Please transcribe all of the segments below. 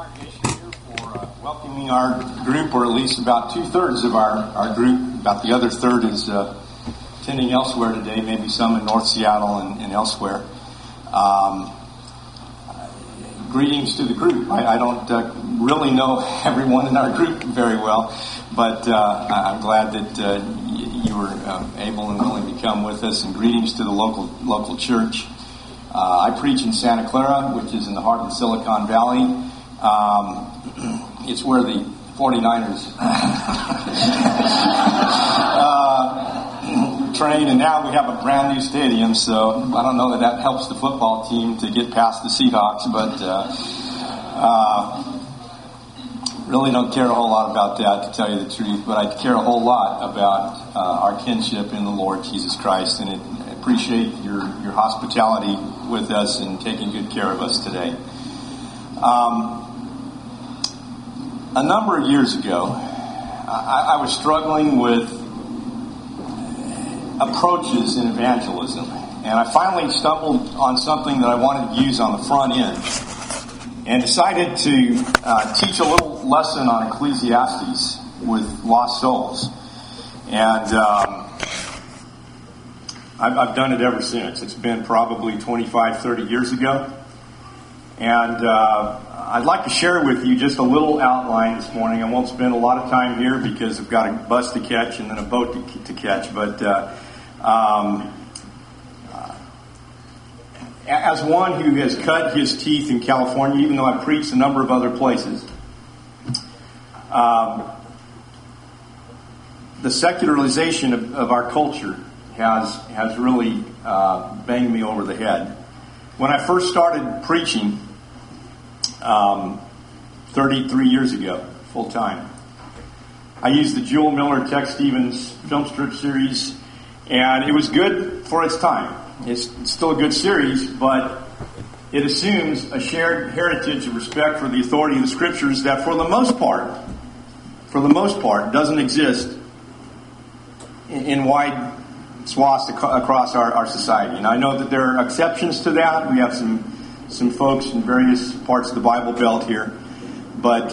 congregation here for welcoming our group, or at least about 2/3 of our group. About the other third is attending elsewhere today, maybe some in North Seattle and elsewhere. Greetings to the group. I don't really know everyone in our group very well, but I'm glad that you were able and willing to come with us, and greetings to the local church. I preach in Santa Clara, which is in the heart of the Silicon Valley. It's where the 49ers train, and now we have a brand new stadium, so I don't know that helps the football team to get past the Seahawks, but really don't care a whole lot about that, to tell you the truth, but I care a whole lot about our kinship in the Lord Jesus Christ, and I appreciate your hospitality with us and taking good care of us today. A number of years ago, I was struggling with approaches in evangelism, and I finally stumbled on something that I wanted to use on the front end, and decided to teach a little lesson on Ecclesiastes with lost souls. And I've done it ever since. It's been probably 25, 30 years ago. And I'd like to share with you just a little outline this morning. I won't spend a lot of time here because I've got a bus to catch and then a boat to catch. But as one who has cut his teeth in California, even though I've preached a number of other places, the secularization of our culture has really banged me over the head. When I first started preaching 33 years ago, full time, I used the Jewel Miller Tex Stevens film strip series, and it was good for its time. It's still a good series, but it assumes a shared heritage of respect for the authority of the Scriptures that for the most part, doesn't exist in wide swaths across our society. And I know that there are exceptions to that. We have some folks in various parts of the Bible Belt here. But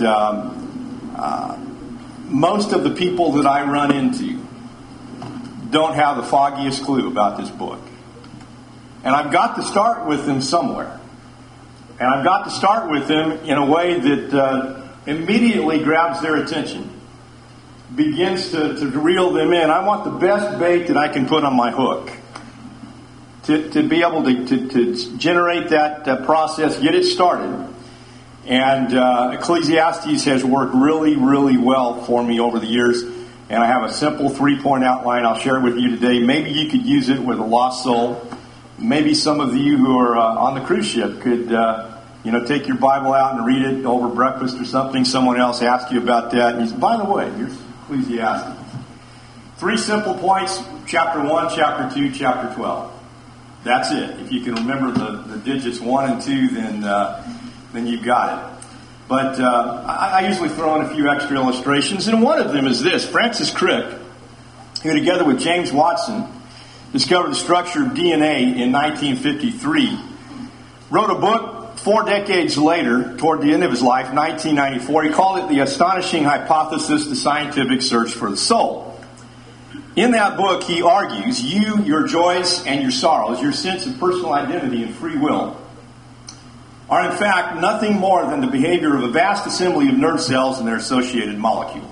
most of the people that I run into don't have the foggiest clue about this book. And I've got to start with them somewhere. And I've got to start with them in a way that immediately grabs their attention, begins to reel them in. I want the best bait that I can put on my hook to be able to generate that process, get it started. And Ecclesiastes has worked really, really well for me over the years. And I have a simple 3-point outline I'll share with you today. Maybe you could use it with a lost soul. Maybe some of you who are on the cruise ship could take your Bible out and read it over breakfast or something. Someone else asked you about that. And you say, by the way, here's Ecclesiastes. 3 simple points, chapter 1, chapter 2, chapter 12. That's it. If you can remember the digits 1 and 2, then you've got it. But I usually throw in a few extra illustrations, and one of them is this. Francis Crick, who together with James Watson discovered the structure of DNA in 1953, wrote a book 4 decades later, toward the end of his life, 1994. He called it The Astonishing Hypothesis, the Scientific Search for the Soul. In that book, he argues you, your joys, and your sorrows, your sense of personal identity and free will, are in fact nothing more than the behavior of a vast assembly of nerve cells and their associated molecules.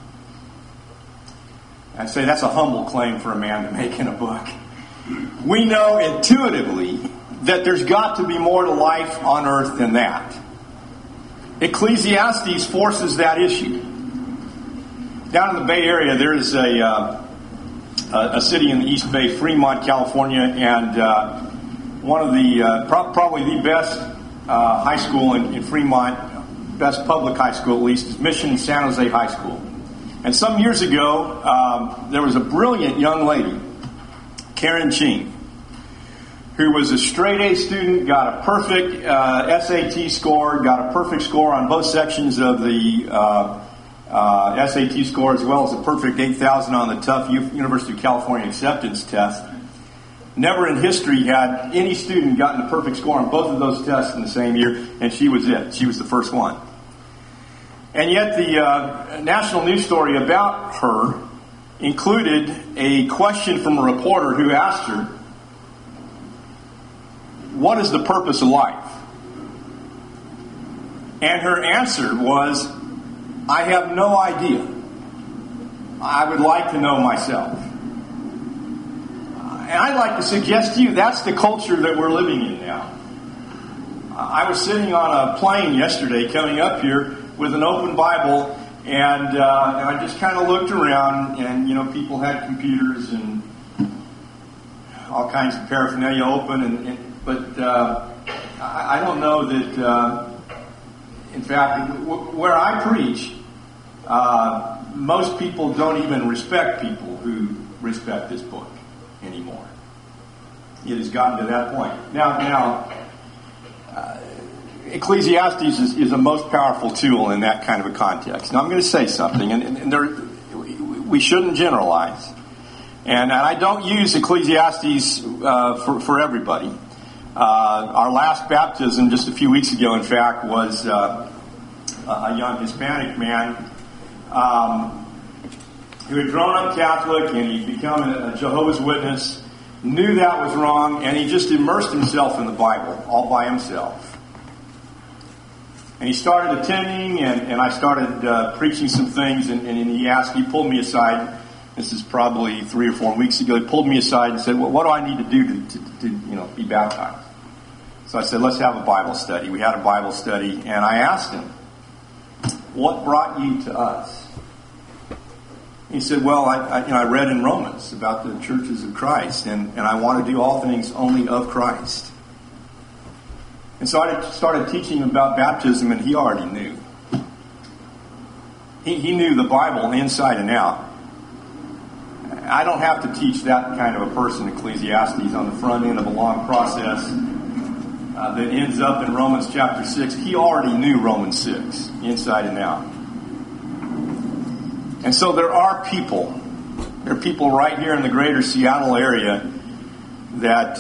I'd say that's a humble claim for a man to make in a book. We know intuitively that there's got to be more to life on earth than that. Ecclesiastes forces that issue. Down in the Bay Area, there is a city in the East Bay, Fremont, California, and one of the probably the best high school in Fremont, best public high school at least, is Mission San Jose High School. And some years ago, there was a brilliant young lady, Karen Ching, who was a straight A student, got a perfect SAT score, got a perfect score on both sections of the SAT score, as well as a perfect 8,000 on the Tufts University of California acceptance test. Never in history had any student gotten a perfect score on both of those tests in the same year, and she was it. She was the first one. And yet the national news story about her included a question from a reporter who asked her, "What is the purpose of life?" And her answer was, "I have no idea. I would like to know myself." And I'd like to suggest to you that's the culture that we're living in now. I was sitting on a plane yesterday coming up here with an open Bible, and I just kind of looked around, and people had computers and all kinds of paraphernalia open, but I don't know that. In fact, where I preach, most people don't even respect people who respect this book anymore. It has gotten to that point. Now, Ecclesiastes is the most powerful tool in that kind of a context. Now, I'm going to say something, and we shouldn't generalize. And I don't use Ecclesiastes for everybody. Our last baptism, just a few weeks ago, in fact, was a young Hispanic man who had grown up Catholic, and he'd become a Jehovah's Witness, knew that was wrong, and he just immersed himself in the Bible all by himself. And he started attending, and I started preaching some things, and he pulled me aside. This is probably 3 or 4 weeks ago. He pulled me aside and said, "Well, what do I need to do to be baptized?" So I said, "Let's have a Bible study." We had a Bible study, and I asked him, "What brought you to us?" He said, "Well, I read in Romans about the churches of Christ, and I want to do all things only of Christ." And so I started teaching him about baptism, and he already knew. He knew the Bible inside and out. I don't have to teach that kind of a person Ecclesiastes on the front end of a long process that ends up in Romans chapter 6. He already knew Romans 6 inside and out. And so there are people right here in the greater Seattle area that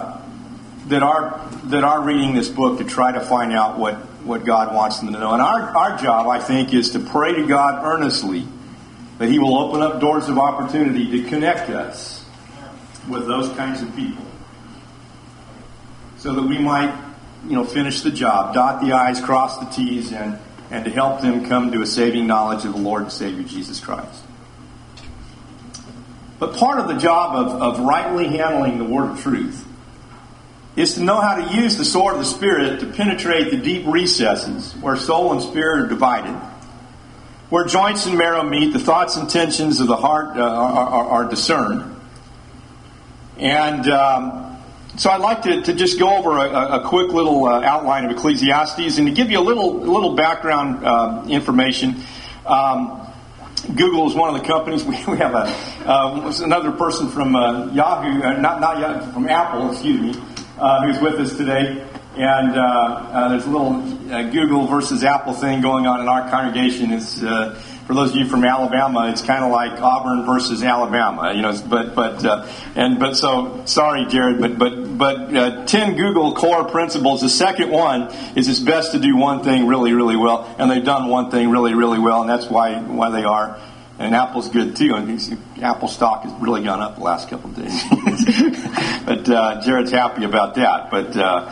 are reading this book to try to find out what God wants them to know. And our job, I think, is to pray to God earnestly that He will open up doors of opportunity to connect us with those kinds of people, so that we might, finish the job, dot the I's, cross the T's, and to help them come to a saving knowledge of the Lord and Savior Jesus Christ. But part of the job of rightly handling the word of truth is to know how to use the sword of the Spirit to penetrate the deep recesses where soul and spirit are divided, where joints and marrow meet, the thoughts and intentions of the heart are discerned. And so I'd like to just go over a quick little outline of Ecclesiastes, and to give you a little background information. Google is one of the companies. We have another person from Yahoo, not Yahoo, from Apple, who's with us today. And there's a little Google versus Apple thing going on in our congregation. It's for those of you from Alabama, it's kind of like Auburn versus Alabama, But so sorry, Jared, but 10 Google core principles. The second one is it's best to do one thing really, really well, and they've done one thing really, really well, and that's why they are. And Apple's good too, and Apple stock has really gone up the last couple of days. But Jared's happy about that. But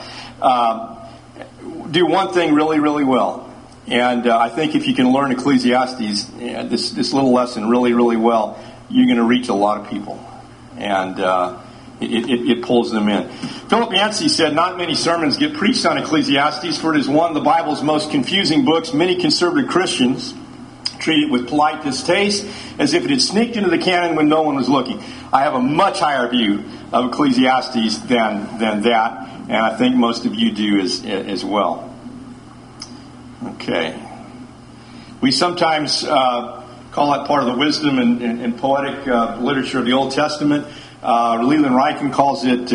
do one thing really, really well. And I think if you can learn Ecclesiastes, this little lesson really, really well, you're going to reach a lot of people. And it pulls them in. Philip Yancey said, "Not many sermons get preached on Ecclesiastes, for it is one of the Bible's most confusing books. Many conservative Christians treat it with polite distaste, as if it had sneaked into the canon when no one was looking." I have a much higher view of Ecclesiastes than that, and I think most of you do as well. Okay. We sometimes call that part of the wisdom and poetic literature of the Old Testament. Leland Ryken calls it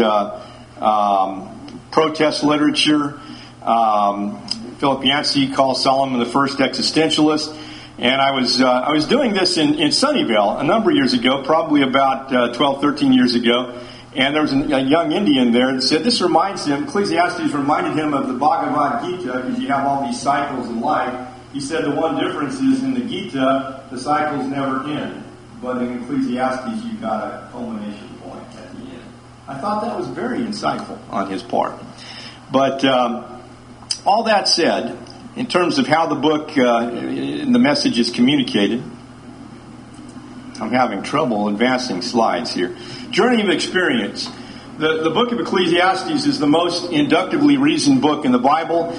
protest literature. Philip Yancey calls Solomon the first existentialist. And I was doing this in Sunnyvale a number of years ago, probably about 12, 13 years ago. And there was a young Indian there that said Ecclesiastes reminded him of the Bhagavad Gita, because you have all these cycles in life. He said the one difference is in the Gita, the cycles never end. But in Ecclesiastes, you've got a culmination point at the end. I thought that was very insightful on his part. But all that said, in terms of how the book, the message is communicated, I'm having trouble advancing slides here. Journey of experience. The book of Ecclesiastes is the most inductively reasoned book in the Bible.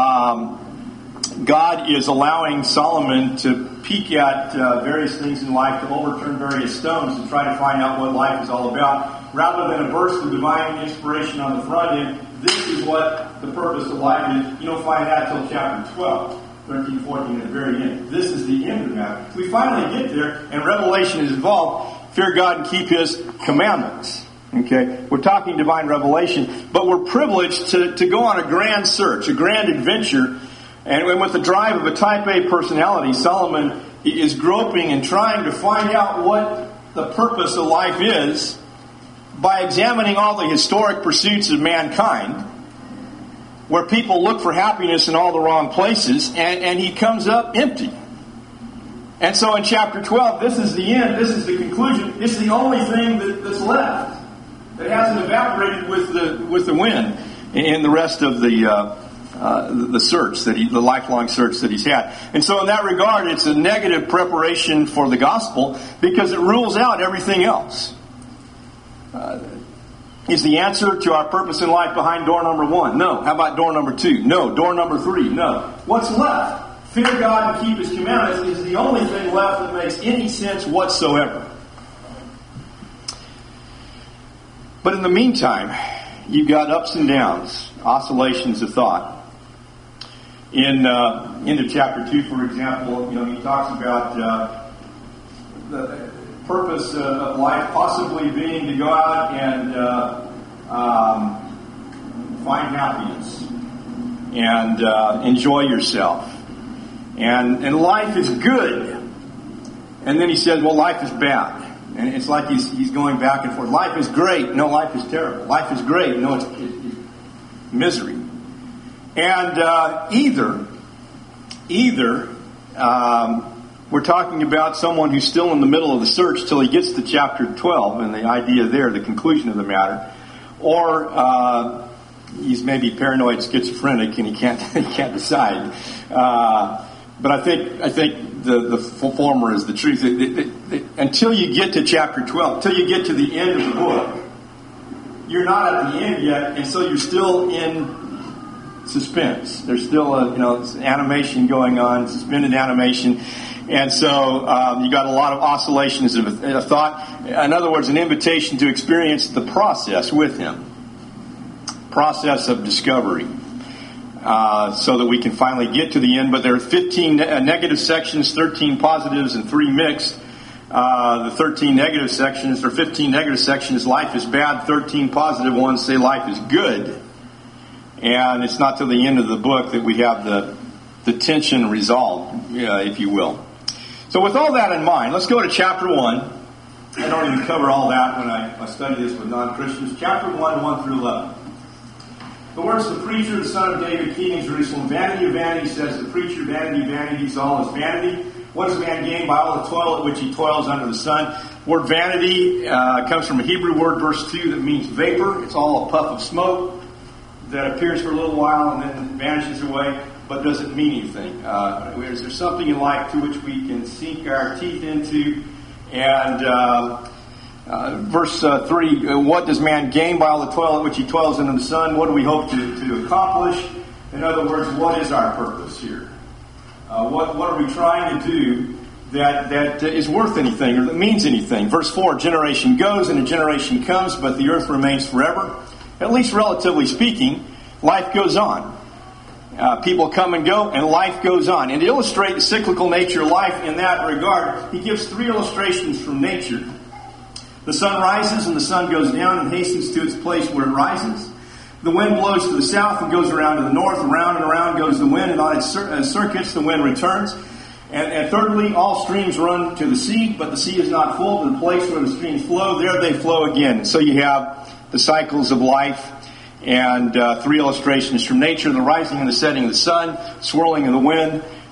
God is allowing Solomon to peek at various things in life, to overturn various stones, to try to find out what life is all about. Rather than a burst of divine inspiration on the front end, this is what the purpose of life is. You don't find that until chapter 12, 13, 14, at the very end. This is the end of that. We finally get there, and revelation is involved. Fear God and keep His commandments. Okay, we're talking divine revelation, but we're privileged to go on a grand search, a grand adventure. And with the drive of a type A personality, Solomon is groping and trying to find out what the purpose of life is by examining all the historic pursuits of mankind, where people look for happiness in all the wrong places, and he comes up empty. And so in chapter 12, this is the end, this is the conclusion, it's the only thing that's left that hasn't evaporated with the wind in the rest of the search the lifelong search that he's had. And so in that regard, it's a negative preparation for the gospel because it rules out everything else. Is the answer to our purpose in life behind door number 1? No. How about door number 2? No. Door number 3? No. What's left? Fear God and keep His commandments is the only thing left that makes any sense whatsoever. But in the meantime, you've got ups and downs, oscillations of thought. In into chapter 2, for example, he talks about the purpose of life possibly being to go out and find happiness and enjoy yourself. And life is good. And then he says, well, life is bad. And it's like he's going back and forth. Life is great. No, life is terrible. Life is great. No, it's misery. And either we're talking about someone who's still in the middle of the search till he gets to chapter 12 and the idea there, the conclusion of the matter, or he's maybe paranoid schizophrenic and he can't decide. But I think the former is the truth. Until you get to chapter 12, until you get to the end of the book, you're not at the end yet, and so you're still in suspense. There's still animation going on, suspended animation. And so you got a lot of oscillations of thought. In other words, an invitation to experience the process with him. Process of discovery. So that we can finally get to the end. But there are 15 negative sections, 13 positives, and 3 mixed. The 13 negative sections, or 15 negative sections, life is bad. 13 positive ones say life is good. And it's not till the end of the book that we have the tension resolved, if you will. So with all that in mind, let's go to chapter 1. I don't even cover all that when I study this with non-Christians. Chapter 1 through 11. The words of the preacher, the son of David, king in Jerusalem. Vanity of vanity, says the preacher. Vanity, vanities, all is vanity. What does man gain by all the toil at which he toils under the sun? Word vanity comes from a Hebrew word, verse 2, that means vapor. It's all a puff of smoke that appears for a little while and then vanishes away, but doesn't mean anything. Is there something in life to which we can sink our teeth into? And verse 3, what does man gain by all the toil at which he toils under the sun? What do we hope to accomplish? In other words, what is our purpose here? What are we trying to do that is worth anything or that means anything? Verse 4, generation goes and a generation comes, but the earth remains forever. At least relatively speaking, life goes on. People come and go, and life goes on. And to illustrate the cyclical nature of life in that regard, he gives 3 illustrations from nature. The sun rises and the sun goes down and hastens to its place where it rises. The wind blows to the south and goes around to the north. Around and around goes the wind, and on its circuits the wind returns. And thirdly, all streams run to the sea, but the sea is not full. To the place where the streams flow, there they flow again. So you have the cycles of life, and 3 illustrations from nature: the rising and the setting of the sun, swirling of the wind,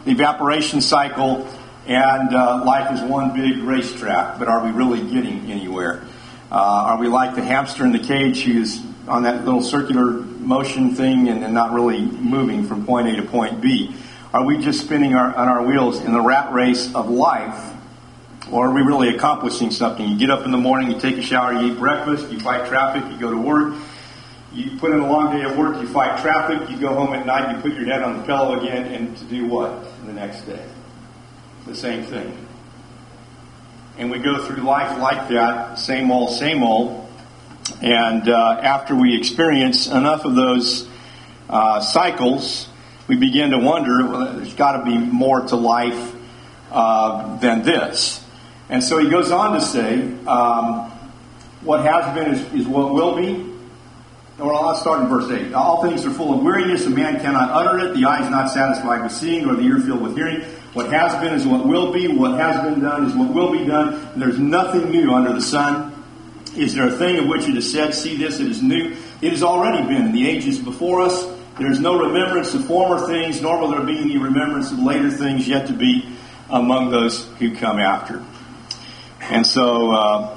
the evaporation cycle, and life is one big racetrack. But are we really getting anywhere? Are we like the hamster in the cage who's on that little circular motion thing and not really moving from point A to point B? Are we just spinning on our wheels in the rat race of life? Or are we really accomplishing something? You get up in the morning, you take a shower, you eat breakfast, you fight traffic, you go to work, you put in a long day of work, you fight traffic, you go home at night, you put your head on the pillow again, and to do what the next day? The same thing. And we go through life like that, same old, and after we experience enough of those cycles, we begin to wonder, well, there's got to be more to life than this. And so he goes on to say, what has been is what will be. Well, let's start in verse 8. All things are full of weariness, and man cannot utter it. The eye is not satisfied with seeing, nor the ear filled with hearing. What has been is what will be. What has been done is what will be done. And there's nothing new under the sun. Is there a thing of which it is said, see this, it is new? It has already been in the ages before us. There is no remembrance of former things, nor will there be any remembrance of later things yet to be among those who come after. And so,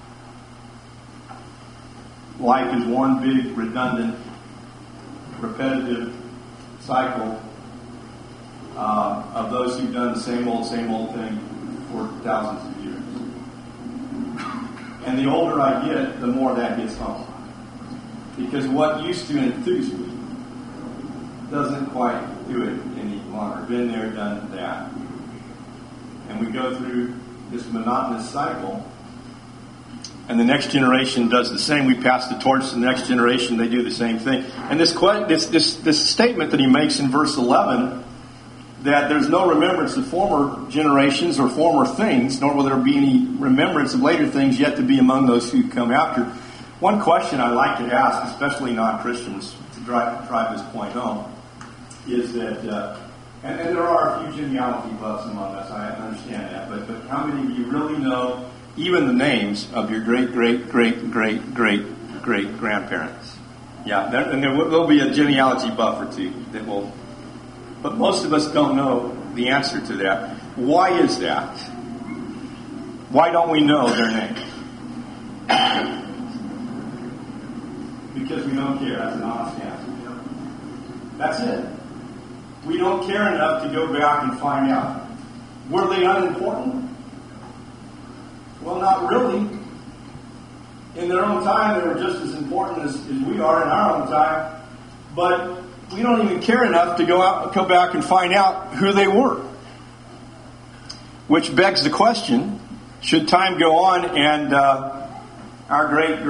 life is one big, redundant, repetitive cycle of those who've done the same old thing for thousands of years. And the older I get, the more that gets home. Because what used to enthuse me doesn't quite do it any longer. Been there, done that. And we go through this monotonous cycle, and the next generation does the same. We pass the torch to the next generation; they do the same thing. And this statement that he makes in verse 11, that there's no remembrance of former generations or former things, nor will there be any remembrance of later things yet to be among those who come after. One question I like to ask, especially non-Christians, to drive this point home, is that. And there are a few genealogy buffs among us, I understand that, but how many of you really know even the names of your great-great-great-great-great-grandparents? Yeah, and there will be a genealogy buff or two that will, but most of us don't know the answer to that. Why is that? Why don't we know their names? Because we don't care. That's an honest answer. That's it. We don't care enough to go back and find out. Were they unimportant? Well, not really. In their own time, they were just as important as we are in our own time. But we don't even care enough to go back and find out who they were. Which begs the question, should time go on and our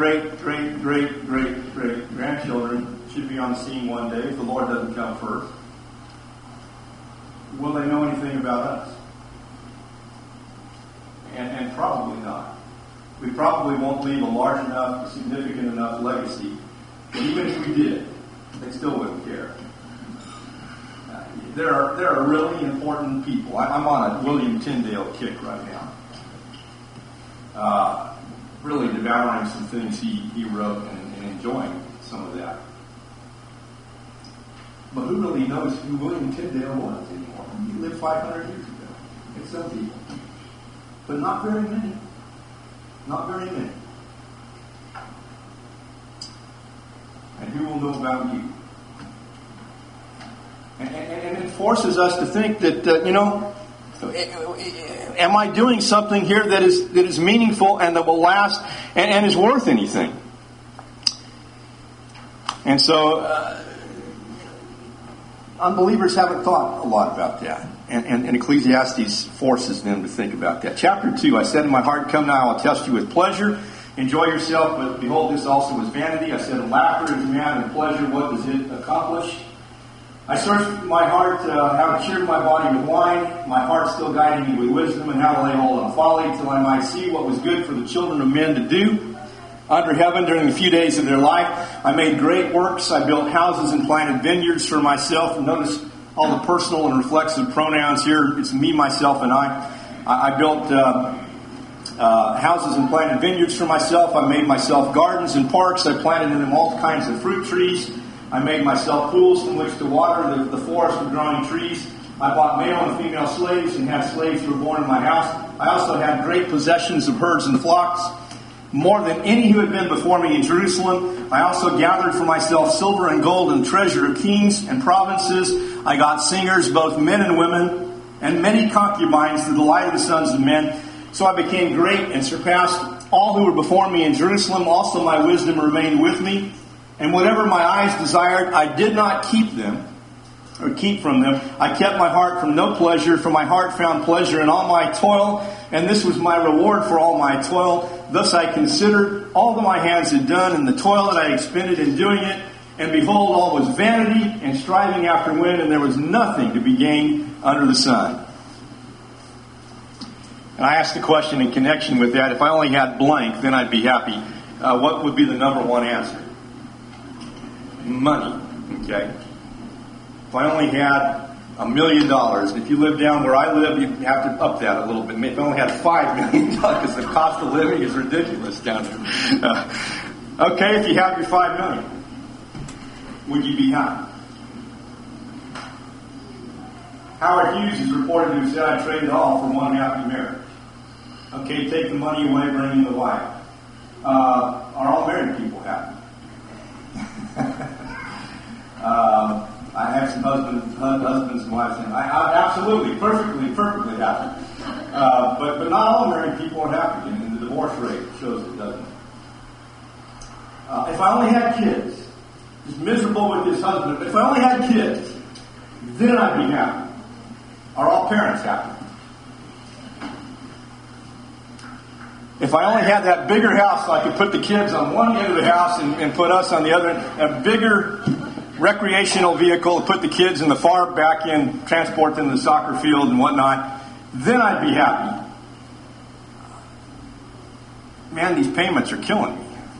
great-great-great-great-great-grandchildren should be on the scene one day if the Lord doesn't come first, will they know anything about us? And probably not. We probably won't leave a large enough, significant enough legacy. But even if we did, they still wouldn't care. There are really important people. I'm on a William Tyndale kick right now. Really devouring some things he wrote and enjoying some of that. But who really knows who William Tyndale was anymore? He lived 500 years ago. It's some people. But not very many. Not very many. And who will know about you? And it forces us to think that, am I doing something here that is meaningful and that will last and is worth anything? And so, unbelievers haven't thought a lot about that. And Ecclesiastes forces them to think about that. Chapter 2, I said in my heart, come now, I'll test you with pleasure. Enjoy yourself, but behold, this also is vanity. I said, laughter is mad, and pleasure, what does it accomplish? I searched my heart, how to cheer my body with wine, my heart still guiding me with wisdom, and how to lay hold on folly, till I might see what was good for the children of men to do under heaven during the few days of their life. I made great works. I built houses and planted vineyards for myself. And notice all the personal and reflexive pronouns here. It's me, myself, and I. I built houses and planted vineyards for myself. I made myself gardens and parks. I planted in them all kinds of fruit trees. I made myself pools from which to water the forest of growing trees. I bought male and female slaves and had slaves who were born in my house. I also had great possessions of herds and flocks, more than any who had been before me in Jerusalem. I also gathered for myself silver and gold and treasure of kings and provinces. I got singers, both men and women, and many concubines, the delight of the sons of men. So I became great and surpassed all who were before me in Jerusalem. Also my wisdom remained with me. And whatever my eyes desired, I did not keep from them. I kept my heart from no pleasure, for my heart found pleasure in all my toil, and this was my reward for all my toil. Thus I considered all that my hands had done, and the toil that I expended in doing it, and behold, all was vanity and striving after wind, and there was nothing to be gained under the sun. And I asked the question in connection with that, if I only had blank, then I'd be happy. What would be the number one answer? Money. Okay. If I only had $1 million, and if you live down where I live, you have to up that a little bit. If I only had $5 million, because the cost of living is ridiculous down there. Okay, if you have your $5 million, would you be happy? Howard Hughes is reported to have said, I traded all for one happy marriage. Okay, take the money away, bring in the wife. Are all married people happy? I have some husbands and wives, and I absolutely, perfectly happy. But not all married people are happy, and the divorce rate shows it doesn't. If I only had kids, he's miserable with his husband. If I only had kids, then I'd be happy. Are all parents happy? If I only had that bigger house so I could put the kids on one end of the house and put us on the other end, a bigger recreational vehicle to put the kids in the far back end, transport them to the soccer field and whatnot, then I'd be happy. Man, these payments are killing me.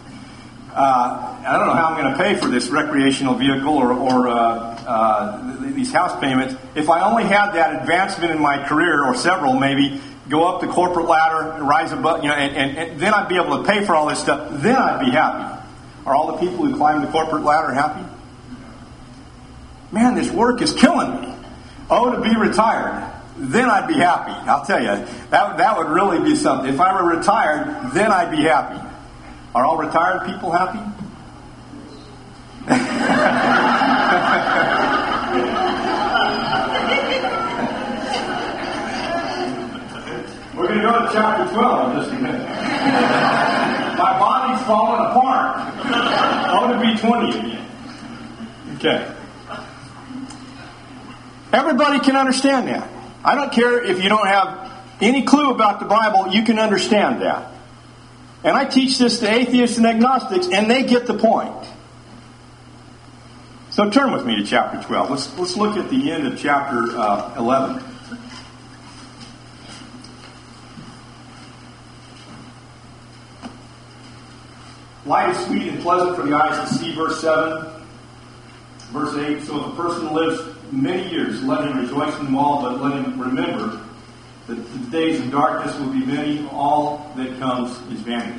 I don't know how I'm going to pay for this recreational vehicle or these house payments. If I only had that advancement in my career, or several maybe, go up the corporate ladder, rise above, and then I'd be able to pay for all this stuff. Then I'd be happy. Are all the people who climb the corporate ladder happy? Man, this work is killing me. Oh, to be retired. Then I'd be happy. I'll tell you, that would really be something. If I were retired, then I'd be happy. Are all retired people happy? We're going to go to chapter 12 in just a minute. My body's falling apart. Oh, to be 20 again. Okay. Everybody can understand that. I don't care if you don't have any clue about the Bible, you can understand that. And I teach this to atheists and agnostics, and they get the point. So turn with me to chapter 12. Let's look at the end of chapter 11. Light is sweet and pleasant for the eyes to see, verse 7. Verse 8, so if a person lives many years, let him rejoice in them all, but let him remember that the days of darkness will be many. All that comes is vanity.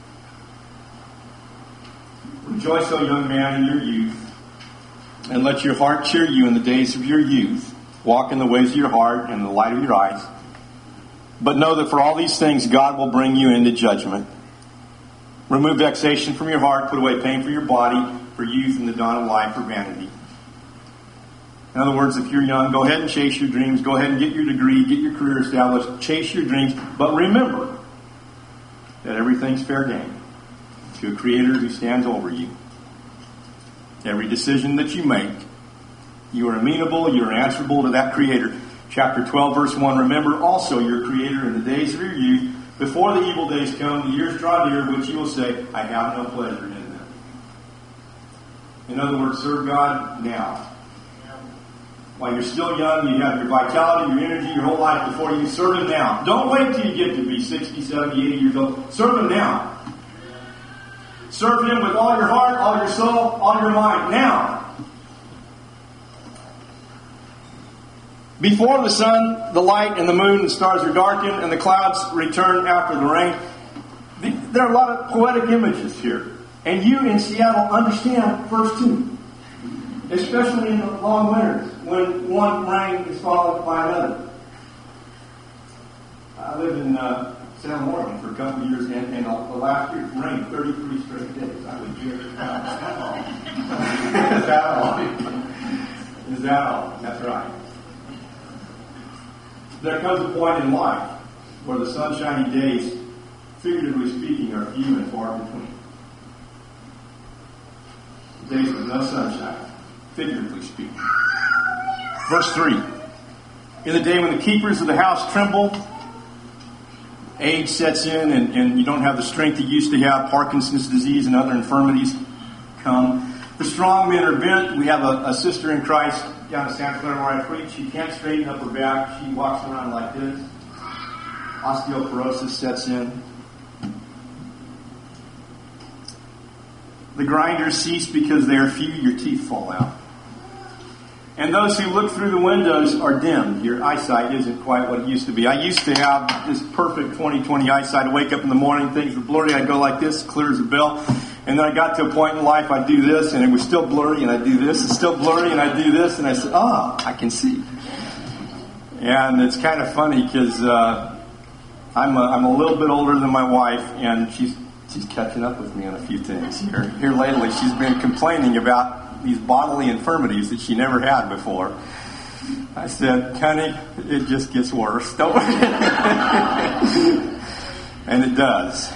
Rejoice, O young man, in your youth, and let your heart cheer you in the days of your youth. Walk in the ways of your heart and the light of your eyes. But know that for all these things God will bring you into judgment. Remove vexation from your heart, put away pain from your body, for youth and the dawn of life are vanity. In other words, if you're young, go ahead and chase your dreams. Go ahead and get your degree, get your career established, chase your dreams. But remember that everything's fair game to a Creator who stands over you. Every decision that you make, you are amenable, you are answerable to that Creator. Chapter 12, verse 1, remember also your Creator in the days of your youth, before the evil days come, the years draw near, which you will say, I have no pleasure in them. In other words, serve God now. While you're still young, you have your vitality, your energy, your whole life before you. Serve Him now. Don't wait till you get to be 60, 70, 80 years old. Serve Him now. Serve Him with all your heart, all your soul, all your mind. Now. Before the sun, the light, and the moon and stars are darkened, and the clouds return after the rain. There are a lot of poetic images here. And you in Seattle understand verse 2. especially in the long winters when one rain is followed by another. I lived in Salem, Oregon for a couple of years, and the last year it rained 33 straight days. I was here. Is that all? Is that all? Is that all? That's right. There comes a point in life where the sunshiny days, figuratively speaking, are few and far between. Days with no sunshine, figuratively speaking. Verse 3. In the day when the keepers of the house tremble, age sets in and you don't have the strength you used to have, Parkinson's disease and other infirmities come. The strong men are bent. We have a sister in Christ down in Santa Clara where I preach. She can't straighten up her back. She walks around like this. Osteoporosis sets in. The grinders cease because they are few. Your teeth fall out. And those who look through the windows are dimmed. Your eyesight isn't quite what it used to be. I used to have this perfect 20/20 eyesight. I'd wake up in the morning, things were blurry. I'd go like this, clear as a bell. And then I got to a point in life, I'd do this, and it was still blurry, and I'd do this, it's still blurry, and I'd do this, and I said, I can see. And it's kind of funny because I'm a little bit older than my wife, and she's catching up with me on a few things. Here lately, she's been complaining about these bodily infirmities that she never had before. I said, honey, it just gets worse, don't it? And it does.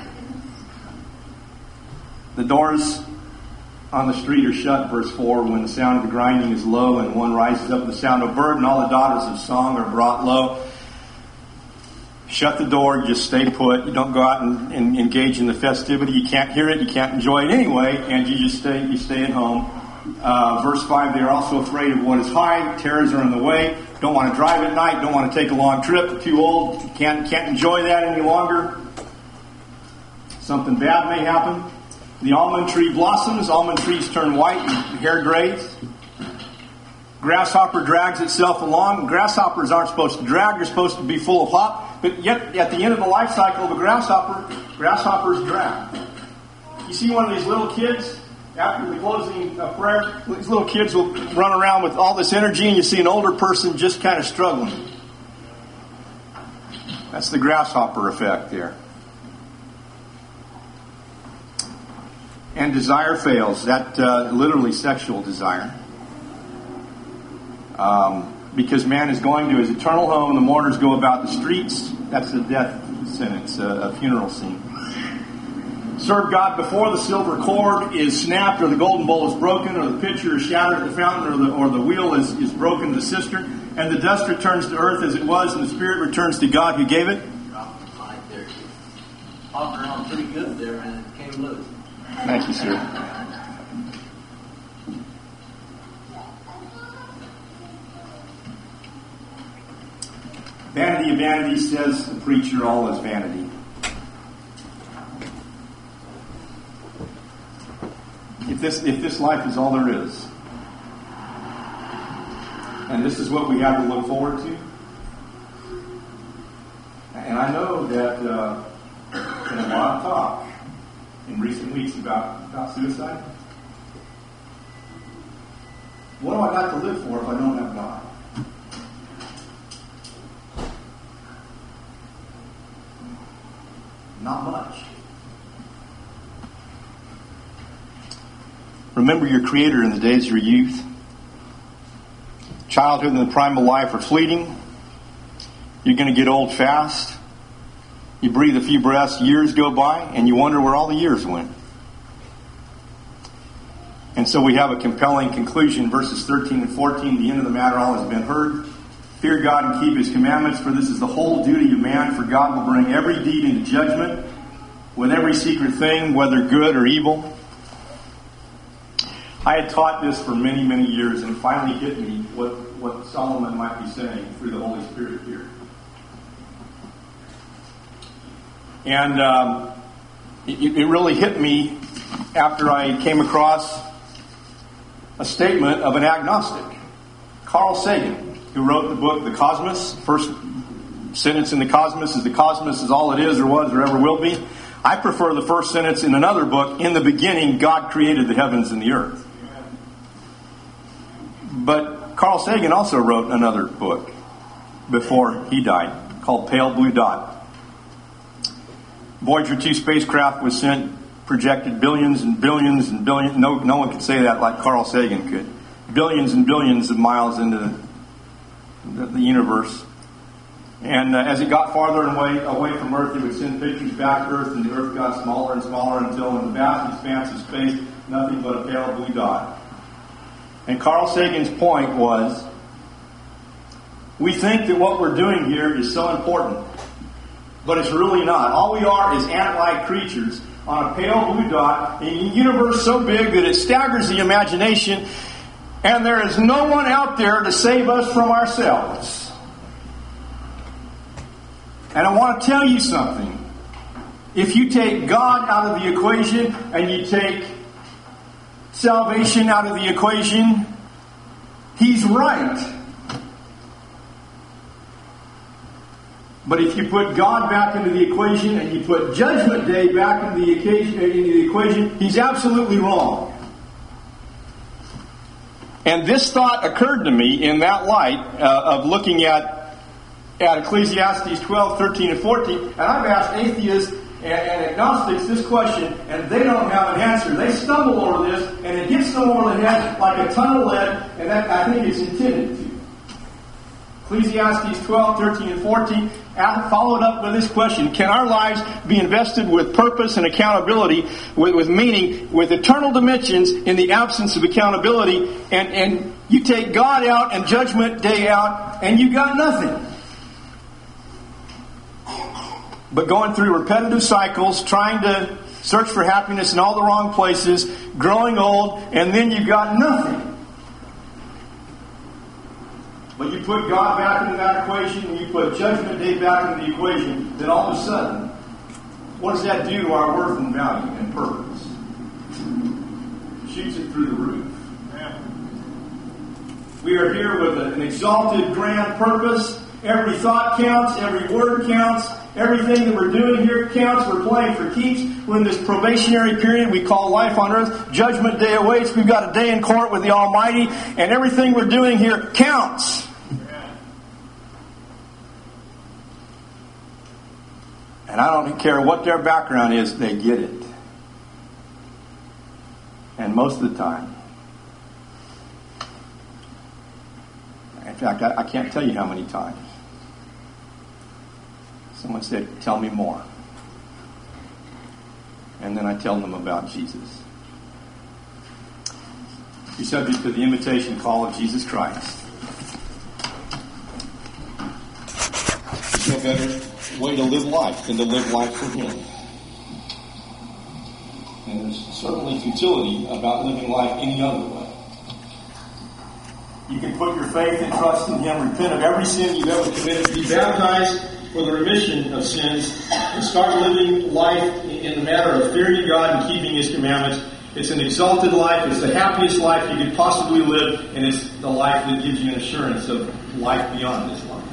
The doors on the street are shut, verse 4, when the sound of the grinding is low and one rises up with the sound of a bird and all the daughters of song are brought low. Shut the door, just stay put. You don't go out and engage in the festivity. You can't hear it, you can't enjoy it anyway, and you just stay at home. Verse 5, they are also afraid of what is high. Terrors are in the way. Don't want to drive at night, don't want to take a long trip. They're too old, can't enjoy that any longer. Something bad may happen. The almond tree blossoms. Almond trees turn white and hair grays. Grasshopper drags itself along. Grasshoppers aren't supposed to drag. They're supposed to be full of hop. But yet, at the end of the life cycle of a grasshopper, grasshoppers drag. You see one of these little kids, after the closing prayer, these little kids will run around with all this energy, and you see an older person just kind of struggling. That's the grasshopper effect there. And desire fails. That literally sexual desire. Because man is going to his eternal home, and the mourners go about the streets. That's a death sentence, a funeral scene. Serve God before the silver cord is snapped, or the golden bowl is broken, or the pitcher is shattered at the fountain, or the wheel is broken to the cistern, and the dust returns to earth as it was, and the spirit returns to God who gave it. Dropped the mic there. Hopped around pretty good there, and it came loose. Thank you, sir. Vanity of vanities, says the preacher, all is vanity. If this life is all there is, and this is what we have to look forward to, and I know that in a lot of talk in recent weeks about suicide, what do I got to live for if I don't have God? Not much. Remember your Creator in the days of your youth. Childhood and the prime of life are fleeting. You're going to get old fast. You breathe a few breaths, years go by, and you wonder where all the years went. And so we have a compelling conclusion, verses 13 and 14. The end of the matter all has been heard. Fear God and keep His commandments, for this is the whole duty of man, for God will bring every deed into judgment with every secret thing, whether good or evil. I had taught this for many, many years, and it finally hit me what Solomon might be saying through the Holy Spirit here. And it really hit me after I came across a statement of an agnostic, Carl Sagan, who wrote the book, The Cosmos. First sentence in The Cosmos is all it is or was or ever will be. I prefer the first sentence in another book, in the beginning, God created the heavens and the earth. But Carl Sagan also wrote another book before he died called Pale Blue Dot. Voyager 2 spacecraft was sent, projected billions and billions and billions. No one could say that like Carl Sagan could. Billions and billions of miles into the universe. And as it got farther away from Earth, it would send pictures back to Earth, and the Earth got smaller and smaller until in the vast expanse of space, nothing but a pale blue dot. And Carl Sagan's point was, we think that what we're doing here is so important, but it's really not. All we are is ant-like creatures on a pale blue dot in a universe so big that it staggers the imagination, and there is no one out there to save us from ourselves. And I want to tell you something. If you take God out of the equation and you take salvation out of the equation, He's right. But if you put God back into the equation and you put Judgment Day back into the equation, He's absolutely wrong. And this thought occurred to me in that light of looking at Ecclesiastes 12, 13, and 14, and I've asked atheists and agnostics this question, and they don't have an answer. They stumble over this, and it hits them over the head like a ton of lead, and that, I think it's intended to. Ecclesiastes 12, 13, and 14 followed up with this question: can our lives be invested with purpose and accountability, with meaning, with eternal dimensions in the absence of accountability? And you take God out and Judgment Day out, and you got nothing. But going through repetitive cycles, trying to search for happiness in all the wrong places, growing old, and then you got nothing. But you put God back into that equation, and you put Judgment Day back into the equation, then all of a sudden, what does that do to our worth and value and purpose? It shoots it through the roof. We are here with an exalted, grand purpose. Every thought counts. Every word counts. Everything that we're doing here counts. We're playing for keeps. We're in this probationary period we call life on earth. Judgment Day awaits. We've got a day in court with the Almighty. And everything we're doing here counts. And I don't care what their background is, they get it. And most of the time. In fact, I can't tell you how many times. Someone said, tell me more. And then I tell them about Jesus. You're subject to the invitation call of Jesus Christ. There's no better way to live life than to live life for Him. And there's certainly futility about living life any other way. You can put your faith and trust in Him, repent of every sin you've ever committed, be baptized for the remission of sins, and start living life in the matter of fearing God and keeping His commandments. It's an exalted life. It's the happiest life you could possibly live, and it's the life that gives you an assurance of life beyond this life.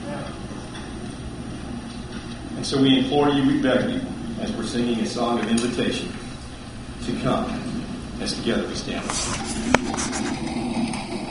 And so we implore you, we beg you, as we're singing a song of invitation, to come as together we stand.